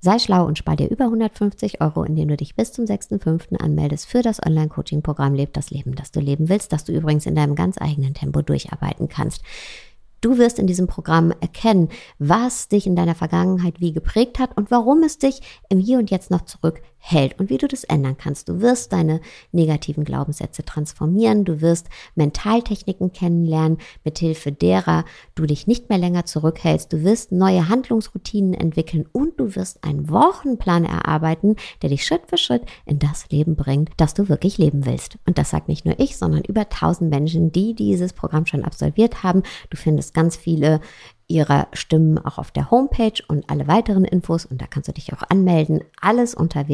Sei schlau und spar dir über 150 Euro, indem du dich bis zum 6.5. anmeldest für das Online-Coaching-Programm Leb das Leben, das du leben willst, das du übrigens in deinem ganz eigenen Tempo durcharbeiten kannst. Du wirst in diesem Programm erkennen, was dich in deiner Vergangenheit wie geprägt hat und warum es dich im Hier und Jetzt noch zurückhält und wie du das ändern kannst. Du wirst deine negativen Glaubenssätze transformieren, du wirst Mentaltechniken kennenlernen, mithilfe derer du dich nicht mehr länger zurückhältst. Du wirst neue Handlungsroutinen entwickeln und du wirst einen Wochenplan erarbeiten, der dich Schritt für Schritt in das Leben bringt, das du wirklich leben willst. Und das sagt nicht nur ich, sondern über 1000 Menschen, die dieses Programm schon absolviert haben. Du findest ganz viele ihrer Stimmen auch auf der Homepage und alle weiteren Infos und da kannst du dich auch anmelden. Alles unter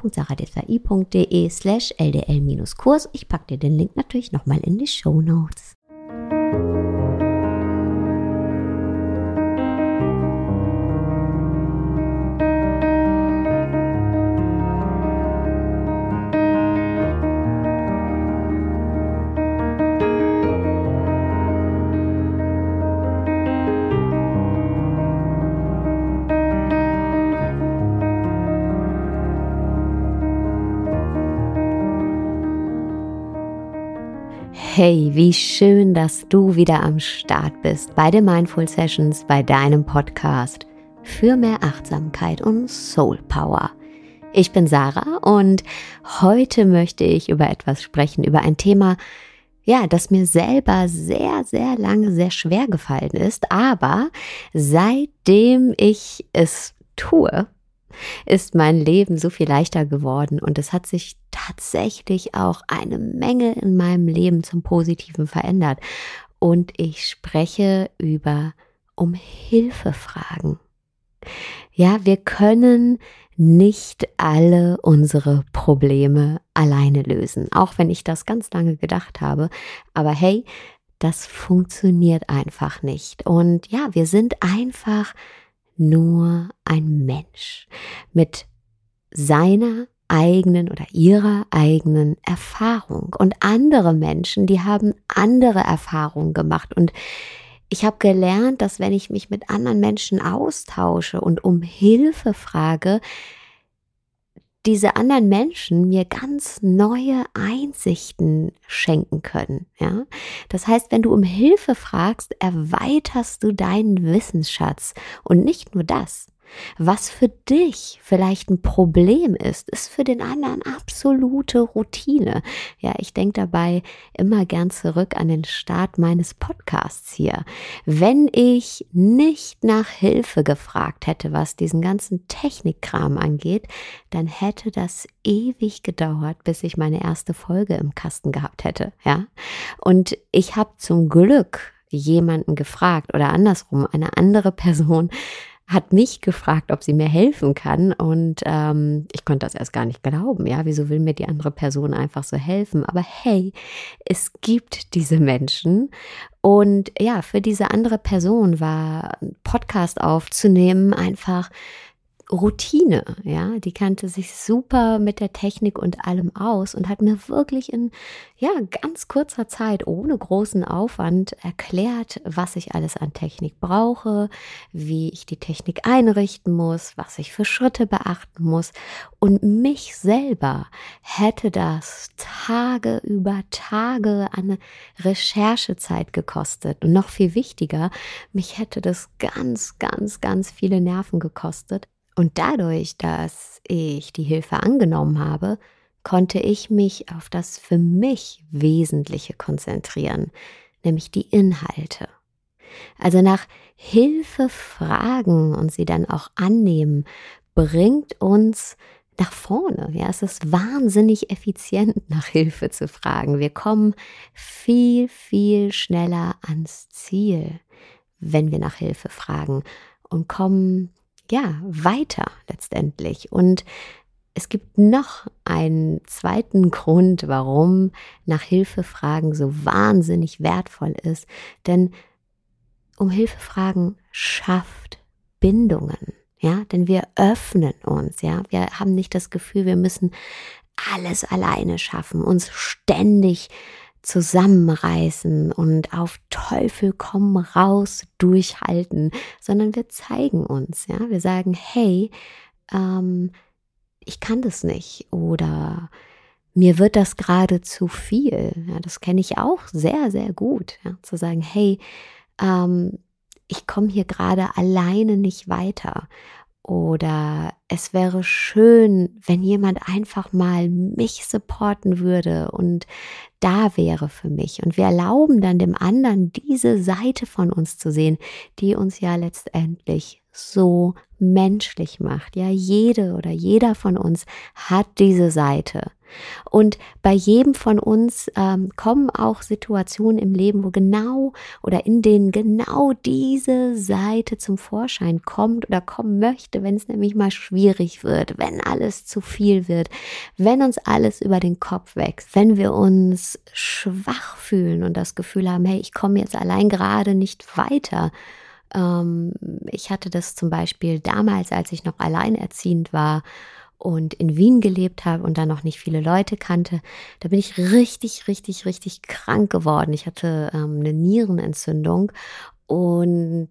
www.saradesai.de/ldl-Kurs. Ich packe dir den Link natürlich nochmal in die Shownotes. Hey, wie schön, dass du wieder am Start bist bei den Mindful Sessions, bei deinem Podcast für mehr Achtsamkeit und Soul Power. Ich bin Sarah und heute möchte ich über etwas sprechen, über ein Thema, das mir selber sehr, sehr lange sehr schwer gefallen ist, aber seitdem ich es tue, ist mein Leben so viel leichter geworden und es hat sich tatsächlich auch eine Menge in meinem Leben zum Positiven verändert. Und ich spreche um Hilfe fragen. Ja, wir können nicht alle unsere Probleme alleine lösen, auch wenn ich das ganz lange gedacht habe. Aber hey, das funktioniert einfach nicht. Und ja, wir sind einfach nur ein Mensch mit seiner eigenen oder ihrer eigenen Erfahrung. Und andere Menschen, die haben andere Erfahrungen gemacht. Und ich habe gelernt, dass wenn ich mich mit anderen Menschen austausche und um Hilfe frage, diese anderen Menschen mir ganz neue Einsichten schenken können. Ja? Das heißt, wenn du um Hilfe fragst, erweiterst du deinen Wissensschatz. Und nicht nur das. Was für dich vielleicht ein Problem ist für den anderen absolute Routine. Ja, ich denke dabei immer gern zurück an den Start meines Podcasts hier. Wenn ich nicht nach Hilfe gefragt hätte, was diesen ganzen Technikkram angeht, dann hätte das ewig gedauert, bis ich meine erste Folge im Kasten gehabt hätte. Ja, und ich habe zum Glück jemanden gefragt oder andersrum, eine andere Person hat mich gefragt, ob sie mir helfen kann und ich konnte das erst gar nicht glauben. Ja, wieso will mir die andere Person einfach so helfen? Aber hey, es gibt diese Menschen und ja, für diese andere Person war ein Podcast aufzunehmen einfach Routine, ja, die kannte sich super mit der Technik und allem aus und hat mir wirklich in ganz kurzer Zeit ohne großen Aufwand erklärt, was ich alles an Technik brauche, wie ich die Technik einrichten muss, was ich für Schritte beachten muss und mich selber hätte das Tage über Tage an Recherchezeit gekostet und noch viel wichtiger, mich hätte das ganz, ganz, ganz viele Nerven gekostet. Und dadurch, dass ich die Hilfe angenommen habe, konnte ich mich auf das für mich Wesentliche konzentrieren, nämlich die Inhalte. Also nach Hilfe fragen und sie dann auch annehmen, bringt uns nach vorne. Ja, es ist wahnsinnig effizient, nach Hilfe zu fragen. Wir kommen viel, viel schneller ans Ziel, wenn wir nach Hilfe fragen und kommen weiter letztendlich. Und es gibt noch einen zweiten Grund, warum nach Hilfe fragen so wahnsinnig wertvoll ist. Denn um Hilfe fragen schafft Bindungen. Ja, denn wir öffnen uns. Ja, wir haben nicht das Gefühl, wir müssen alles alleine schaffen, uns ständig zusammenreißen und auf Teufel komm raus durchhalten, sondern wir zeigen uns, ja, wir sagen, hey, ich kann das nicht oder mir wird das gerade zu viel. Ja, das kenne ich auch sehr, sehr gut. Ja, zu sagen, hey, ich komme hier gerade alleine nicht weiter. Oder es wäre schön, wenn jemand einfach mal mich supporten würde und da wäre für mich. Und wir erlauben dann dem anderen diese Seite von uns zu sehen, die uns ja letztendlich so menschlich macht. Ja, jede oder jeder von uns hat diese Seite. Und bei jedem von uns kommen auch Situationen im Leben, wo genau oder in denen genau diese Seite zum Vorschein kommt oder kommen möchte, wenn es nämlich mal schwierig wird, wenn alles zu viel wird, wenn uns alles über den Kopf wächst, wenn wir uns schwach fühlen und das Gefühl haben, hey, ich komme jetzt allein gerade nicht weiter. Ich hatte das zum Beispiel damals, als ich noch alleinerziehend war und in Wien gelebt habe und dann noch nicht viele Leute kannte, da bin ich richtig, richtig, richtig krank geworden. Ich hatte eine Nierenentzündung und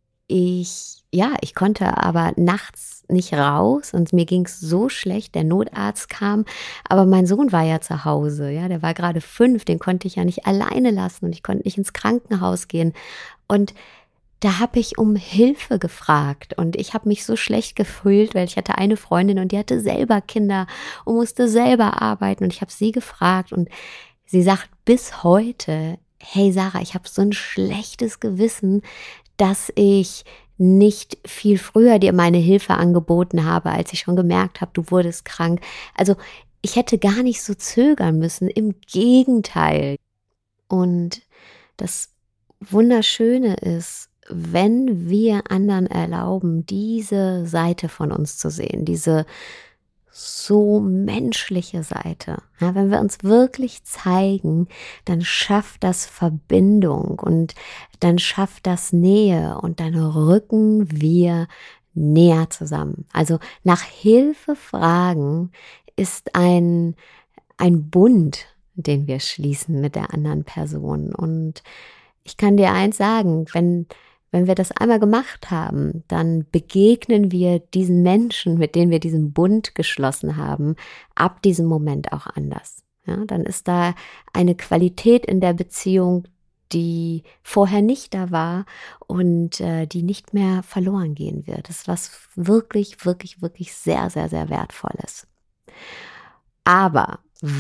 ich konnte aber nachts nicht raus und mir ging es so schlecht, der Notarzt kam, aber mein Sohn war ja zu Hause, ja, der war gerade 5, den konnte ich ja nicht alleine lassen und ich konnte nicht ins Krankenhaus gehen und da habe ich um Hilfe gefragt und ich habe mich so schlecht gefühlt, weil ich hatte eine Freundin und die hatte selber Kinder und musste selber arbeiten und ich habe sie gefragt und sie sagt bis heute, hey Sarah, ich habe so ein schlechtes Gewissen, dass ich nicht viel früher dir meine Hilfe angeboten habe, als ich schon gemerkt habe, du wurdest krank. Also ich hätte gar nicht so zögern müssen, im Gegenteil. Und das Wunderschöne ist, wenn wir anderen erlauben, diese Seite von uns zu sehen, diese so menschliche Seite. Ja, wenn wir uns wirklich zeigen, dann schafft das Verbindung und dann schafft das Nähe und dann rücken wir näher zusammen. Also nach Hilfe fragen ist ein Bund, den wir schließen mit der anderen Person. Und ich kann dir eins sagen, wenn wir das einmal gemacht haben, dann begegnen wir diesen Menschen, mit denen wir diesen Bund geschlossen haben, ab diesem Moment auch anders. Ja, dann ist da eine Qualität in der Beziehung, die vorher nicht da war und die nicht mehr verloren gehen wird. Das ist was wirklich, wirklich, wirklich sehr, sehr, sehr Wertvolles. Aber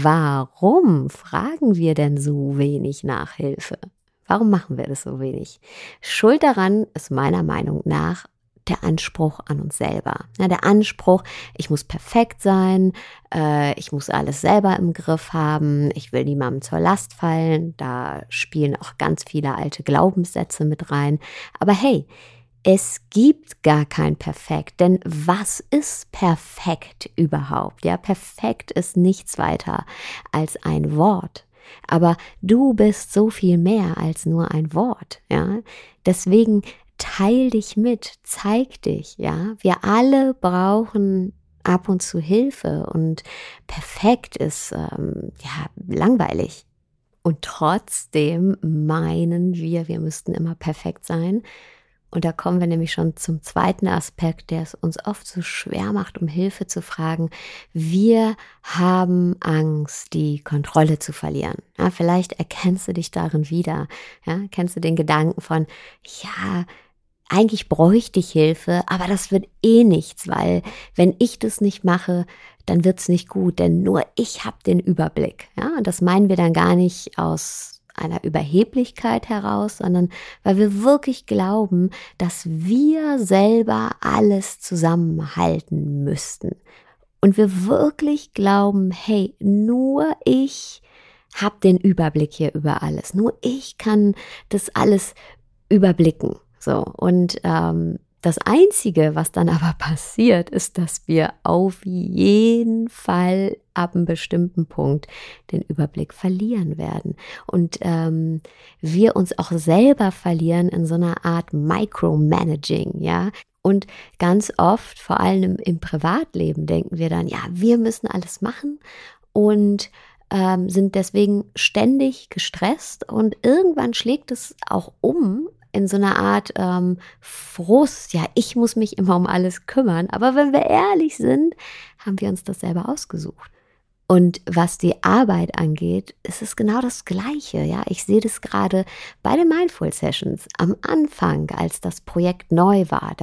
warum fragen wir denn so wenig nach Hilfe? Warum machen wir das so wenig? Schuld daran ist meiner Meinung nach der Anspruch an uns selber. Ja, der Anspruch, ich muss perfekt sein, ich muss alles selber im Griff haben, ich will niemandem zur Last fallen. Da spielen auch ganz viele alte Glaubenssätze mit rein. Aber hey, es gibt gar kein Perfekt, denn was ist perfekt überhaupt? Ja, perfekt ist nichts weiter als ein Wort. Aber du bist so viel mehr als nur ein Wort, ja. Deswegen teil dich mit, zeig dich, ja. Wir alle brauchen ab und zu Hilfe und perfekt ist langweilig. Und trotzdem meinen wir müssten immer perfekt sein. Und da kommen wir nämlich schon zum zweiten Aspekt, der es uns oft so schwer macht, um Hilfe zu fragen. Wir haben Angst, die Kontrolle zu verlieren. Ja, vielleicht erkennst du dich darin wieder. Ja, kennst du den Gedanken von, ja, eigentlich bräuchte ich Hilfe, aber das wird eh nichts, weil wenn ich das nicht mache, dann wird's nicht gut, denn nur ich habe den Überblick. Ja, und das meinen wir dann gar nicht aus einer Überheblichkeit heraus, sondern weil wir wirklich glauben, dass wir selber alles zusammenhalten müssten. Und wir wirklich glauben, hey, nur ich habe den Überblick hier über alles. Nur ich kann das alles überblicken. So, und das Einzige, was dann aber passiert, ist, dass wir auf jeden Fall ab einem bestimmten Punkt den Überblick verlieren werden. Und wir uns auch selber verlieren in so einer Art Micromanaging, ja. Und ganz oft, vor allem im Privatleben, denken wir dann, ja, wir müssen alles machen und sind deswegen ständig gestresst und irgendwann schlägt es auch um in so einer Art Frust. Ja, ich muss mich immer um alles kümmern. Aber wenn wir ehrlich sind, haben wir uns das selber ausgesucht. Und was die Arbeit angeht, ist es genau das Gleiche. Ja, ich sehe das gerade bei den Mindful Sessions am Anfang, als das Projekt neu war.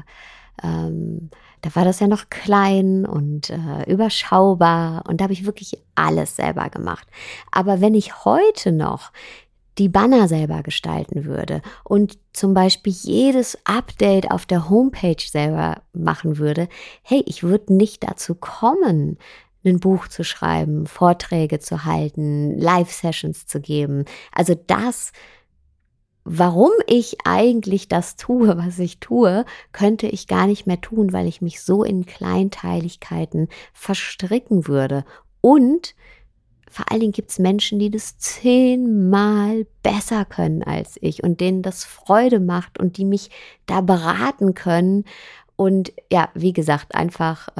Da war das ja noch klein und überschaubar und da habe ich wirklich alles selber gemacht. Aber wenn ich heute noch die Banner selber gestalten würde und zum Beispiel jedes Update auf der Homepage selber machen würde, hey, ich würde nicht dazu kommen, ein Buch zu schreiben, Vorträge zu halten, Live-Sessions zu geben. Also das, warum ich eigentlich das tue, was ich tue, könnte ich gar nicht mehr tun, weil ich mich so in Kleinteiligkeiten verstricken würde. Und vor allen Dingen gibt es Menschen, die das 10-mal besser können als ich und denen das Freude macht und die mich da beraten können und ja, wie gesagt, einfach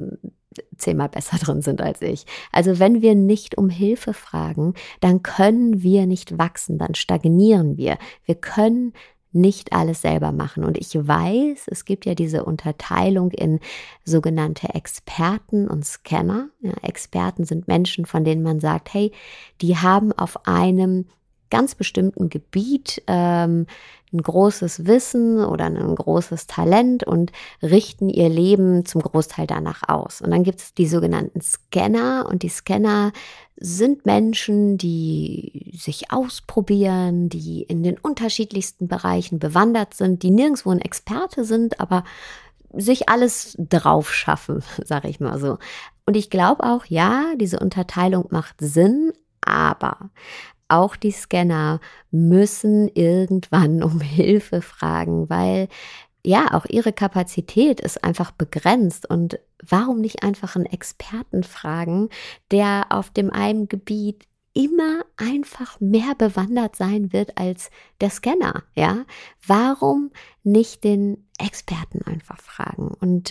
10-mal besser drin sind als ich. Also wenn wir nicht um Hilfe fragen, dann können wir nicht wachsen, dann stagnieren wir. Wir können nicht alles selber machen. Und ich weiß, es gibt ja diese Unterteilung in sogenannte Experten und Scanner. Ja, Experten sind Menschen, von denen man sagt, hey, die haben auf einem ganz bestimmten Gebiet ein großes Wissen oder ein großes Talent und richten ihr Leben zum Großteil danach aus. Und dann gibt es die sogenannten Scanner und die Scanner sind Menschen, die sich ausprobieren, die in den unterschiedlichsten Bereichen bewandert sind, die nirgendwo ein Experte sind, aber sich alles drauf schaffen, sage ich mal so. Und ich glaube auch, ja, diese Unterteilung macht Sinn, aber auch die Scanner müssen irgendwann um Hilfe fragen, weil ja, auch ihre Kapazität ist einfach begrenzt. Und warum nicht einfach einen Experten fragen, der auf dem einen Gebiet immer einfach mehr bewandert sein wird als der Scanner, ja? Warum nicht den Experten einfach fragen? Und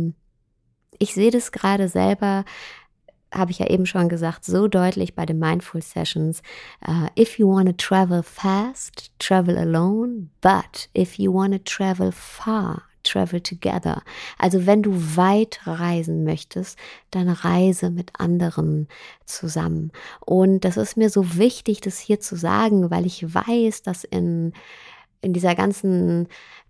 ich sehe das gerade selber, habe ich ja eben schon gesagt, so deutlich bei den Mindful Sessions. If you want to travel fast, travel alone, but if you want to travel far, travel together. Also wenn du weit reisen möchtest, dann reise mit anderen zusammen. Und das ist mir so wichtig, das hier zu sagen, weil ich weiß, dass in dieser ganzen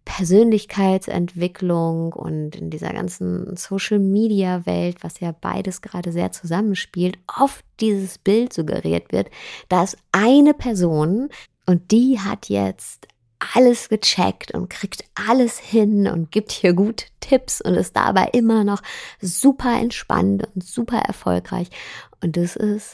Persönlichkeitsentwicklung und in dieser ganzen Social-Media-Welt, was ja beides gerade sehr zusammenspielt, oft dieses Bild suggeriert wird, da ist eine Person und die hat jetzt alles gecheckt und kriegt alles hin und gibt hier gute Tipps und ist dabei immer noch super entspannt und super erfolgreich. Und das ist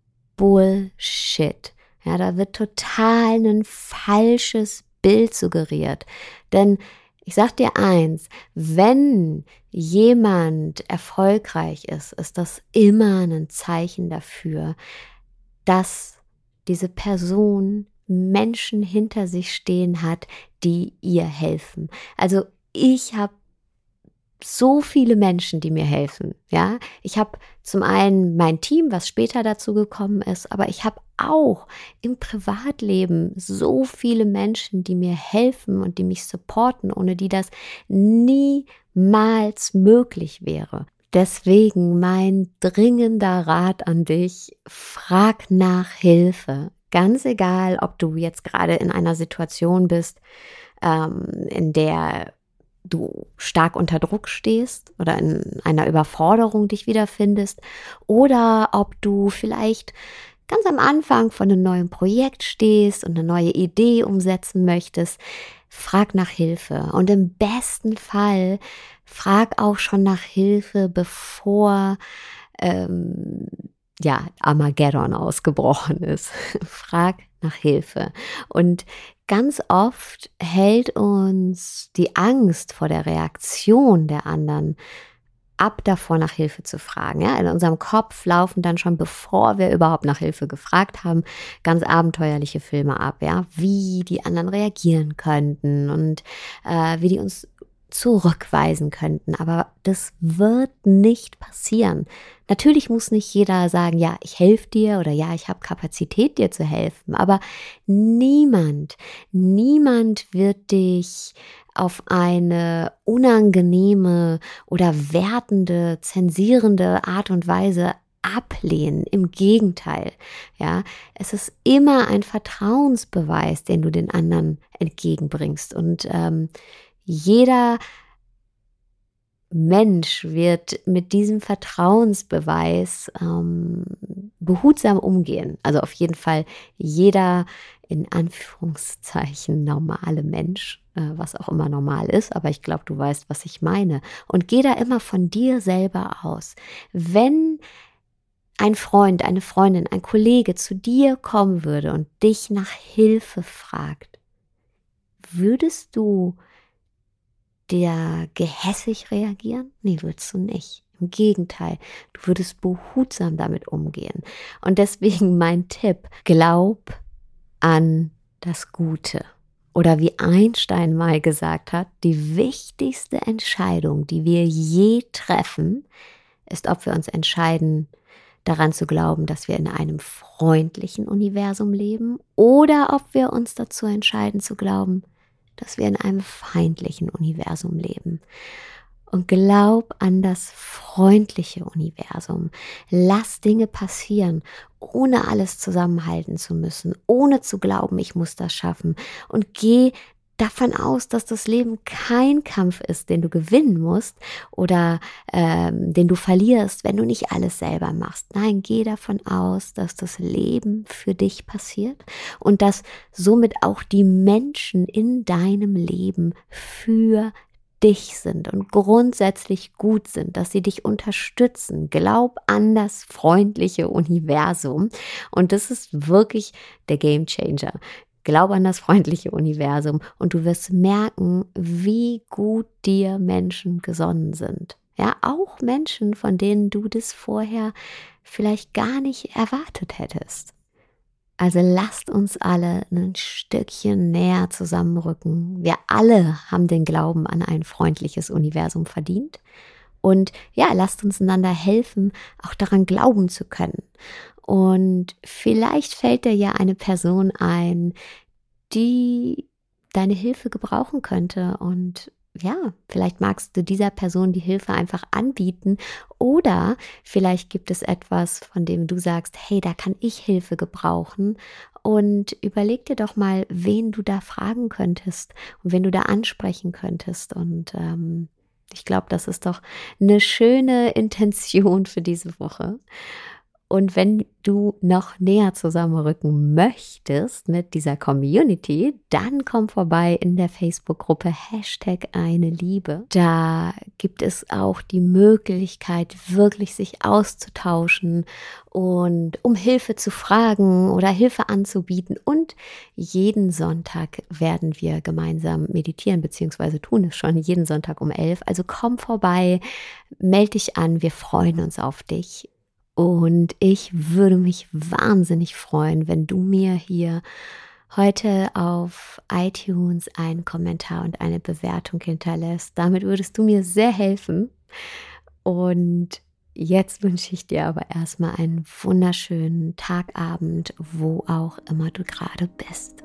Bullshit. Ja, da wird total ein falsches Bild suggeriert. Denn ich sag dir eins, wenn jemand erfolgreich ist, ist das immer ein Zeichen dafür, dass diese Person Menschen hinter sich stehen hat, die ihr helfen. Also ich habe so viele Menschen, die mir helfen, ja. Ich habe zum einen mein Team, was später dazu gekommen ist, aber ich habe auch im Privatleben so viele Menschen, die mir helfen und die mich supporten, ohne die das niemals möglich wäre. Deswegen mein dringender Rat an dich, frag nach Hilfe. Ganz egal, ob du jetzt gerade in einer Situation bist, in der du stark unter Druck stehst oder in einer Überforderung dich wiederfindest oder ob du vielleicht ganz am Anfang von einem neuen Projekt stehst und eine neue Idee umsetzen möchtest, frag nach Hilfe. Und im besten Fall frag auch schon nach Hilfe, bevor Armageddon ausgebrochen ist. Frag nach Hilfe. Und ganz oft hält uns die Angst vor der Reaktion der anderen ab, davor nach Hilfe zu fragen. Ja? In unserem Kopf laufen dann schon, bevor wir überhaupt nach Hilfe gefragt haben, ganz abenteuerliche Filme ab, ja, wie die anderen reagieren könnten und wie die uns zurückweisen könnten. Aber das wird nicht passieren. Natürlich muss nicht jeder sagen, ja, ich helfe dir oder ja, ich habe Kapazität, dir zu helfen. Aber niemand wird dich auf eine unangenehme oder wertende, zensierende Art und Weise ablehnen. Im Gegenteil, ja, es ist immer ein Vertrauensbeweis, den du den anderen entgegenbringst. Und jeder Mensch wird mit diesem Vertrauensbeweis behutsam umgehen. Also auf jeden Fall jeder in Anführungszeichen normale Mensch, was auch immer normal ist, aber ich glaube, du weißt, was ich meine. Und geh da immer von dir selber aus. Wenn ein Freund, eine Freundin, ein Kollege zu dir kommen würde und dich nach Hilfe fragt, würdest du dir gehässig reagieren? Nee, würdest du nicht. Im Gegenteil, du würdest behutsam damit umgehen. Und deswegen mein Tipp, glaub an das Gute. Oder wie Einstein mal gesagt hat, die wichtigste Entscheidung, die wir je treffen, ist, ob wir uns entscheiden, daran zu glauben, dass wir in einem freundlichen Universum leben oder ob wir uns dazu entscheiden zu glauben, dass wir in einem feindlichen Universum leben. Und glaub an das freundliche Universum. Lass Dinge passieren, ohne alles zusammenhalten zu müssen, ohne zu glauben, ich muss das schaffen. Und geh davon aus, dass das Leben kein Kampf ist, den du gewinnen musst oder den du verlierst, wenn du nicht alles selber machst. Nein, geh davon aus, dass das Leben für dich passiert und dass somit auch die Menschen in deinem Leben für dich sind und grundsätzlich gut sind, dass sie dich unterstützen. Glaub an das freundliche Universum. Und das ist wirklich der Gamechanger. Glaub an das freundliche Universum und du wirst merken, wie gut dir Menschen gesonnen sind. Ja, auch Menschen, von denen du das vorher vielleicht gar nicht erwartet hättest. Also lasst uns alle ein Stückchen näher zusammenrücken. Wir alle haben den Glauben an ein freundliches Universum verdient. Und ja, lasst uns einander helfen, auch daran glauben zu können. Und vielleicht fällt dir ja eine Person ein, die deine Hilfe gebrauchen könnte. Und ja, vielleicht magst du dieser Person die Hilfe einfach anbieten. Oder vielleicht gibt es etwas, von dem du sagst, hey, da kann ich Hilfe gebrauchen. Und überleg dir doch mal, wen du da fragen könntest und wen du da ansprechen könntest. Und ich glaube, das ist doch eine schöne Intention für diese Woche. Und wenn du noch näher zusammenrücken möchtest mit dieser Community, dann komm vorbei in der Facebook-Gruppe #eine-Liebe. Da gibt es auch die Möglichkeit, wirklich sich auszutauschen und um Hilfe zu fragen oder Hilfe anzubieten. Und jeden Sonntag werden wir gemeinsam meditieren, beziehungsweise tun es schon jeden Sonntag um 11. Also komm vorbei, melde dich an, wir freuen uns auf dich. Und ich würde mich wahnsinnig freuen, wenn du mir hier heute auf iTunes einen Kommentar und eine Bewertung hinterlässt. Damit würdest du mir sehr helfen. Und jetzt wünsche ich dir aber erstmal einen wunderschönen Tagabend, wo auch immer du gerade bist.